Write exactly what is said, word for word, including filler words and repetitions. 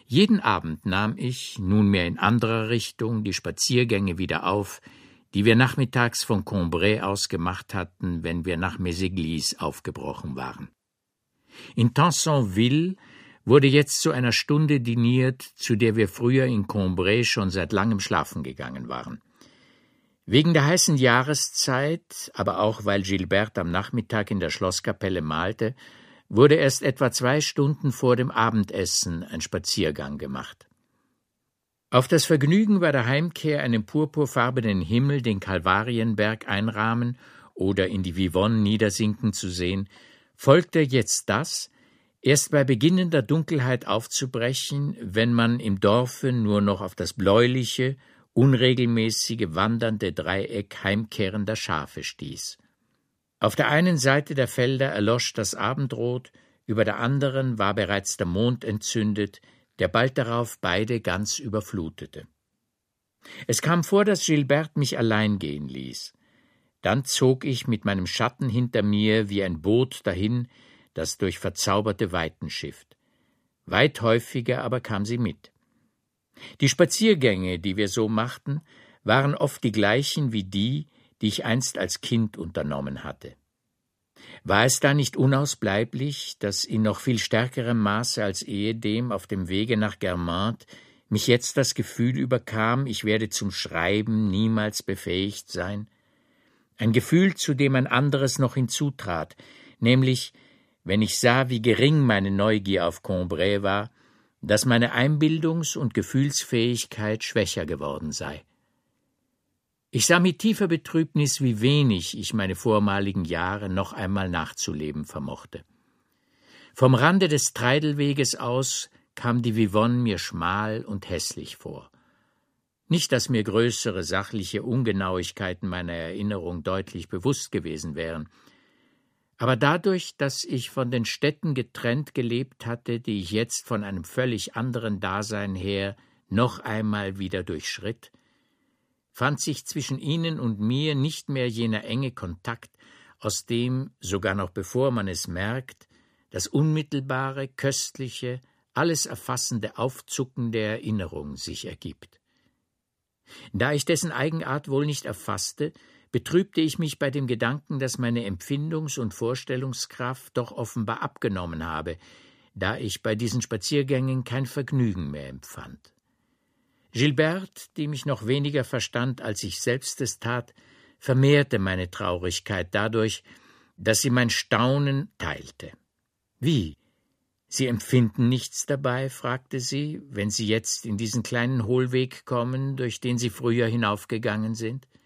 Jeden Abend nahm ich, nunmehr in anderer Richtung, die Spaziergänge wieder auf, die wir nachmittags von Combray aus gemacht hatten, wenn wir nach Méséglise aufgebrochen waren. In Tansonville wurde jetzt zu einer Stunde diniert, zu der wir früher in Combray schon seit langem schlafen gegangen waren. Wegen der heißen Jahreszeit, aber auch weil Gilberte am Nachmittag in der Schlosskapelle malte, wurde erst etwa zwei Stunden vor dem Abendessen ein Spaziergang gemacht. Auf das Vergnügen bei der Heimkehr einen purpurfarbenen Himmel den Kalvarienberg einrahmen oder in die Vivonne niedersinken zu sehen, folgte jetzt das, erst bei beginnender Dunkelheit aufzubrechen, wenn man im Dorfe nur noch auf das bläuliche, unregelmäßige, wandernde Dreieck heimkehrender Schafe stieß. Auf der einen Seite der Felder erlosch das Abendrot, über der anderen war bereits der Mond entzündet, der bald darauf beide ganz überflutete. Es kam vor, dass Gilberte mich allein gehen ließ. Dann zog ich mit meinem Schatten hinter mir wie ein Boot dahin, das durch verzauberte Weiten schifft. Weit häufiger aber kam sie mit. Die Spaziergänge, die wir so machten, waren oft die gleichen wie die, die ich einst als Kind unternommen hatte. War es da nicht unausbleiblich, dass in noch viel stärkerem Maße als ehedem auf dem Wege nach Guermantes mich jetzt das Gefühl überkam, ich werde zum Schreiben niemals befähigt sein? Ein Gefühl, zu dem ein anderes noch hinzutrat, nämlich, wenn ich sah, wie gering meine Neugier auf Combray war, dass meine Einbildungs- und Gefühlsfähigkeit schwächer geworden sei. Ich sah mit tiefer Betrübnis, wie wenig ich meine vormaligen Jahre noch einmal nachzuleben vermochte. Vom Rande des Treidelweges aus kam die Vivonne mir schmal und hässlich vor. Nicht, dass mir größere sachliche Ungenauigkeiten meiner Erinnerung deutlich bewusst gewesen wären, aber dadurch, dass ich von den Städten getrennt gelebt hatte, die ich jetzt von einem völlig anderen Dasein her noch einmal wieder durchschritt, fand sich zwischen ihnen und mir nicht mehr jener enge Kontakt, aus dem, sogar noch bevor man es merkt, das unmittelbare, köstliche, alles erfassende Aufzucken der Erinnerung sich ergibt. Da ich dessen Eigenart wohl nicht erfasste, betrübte ich mich bei dem Gedanken, dass meine Empfindungs- und Vorstellungskraft doch offenbar abgenommen habe, da ich bei diesen Spaziergängen kein Vergnügen mehr empfand. Gilberte, die mich noch weniger verstand, als ich selbst es tat, vermehrte meine Traurigkeit dadurch, dass sie mein Staunen teilte. »Wie? Sie empfinden nichts dabei?« fragte sie, »wenn Sie jetzt in diesen kleinen Hohlweg kommen, durch den Sie früher hinaufgegangen sind?«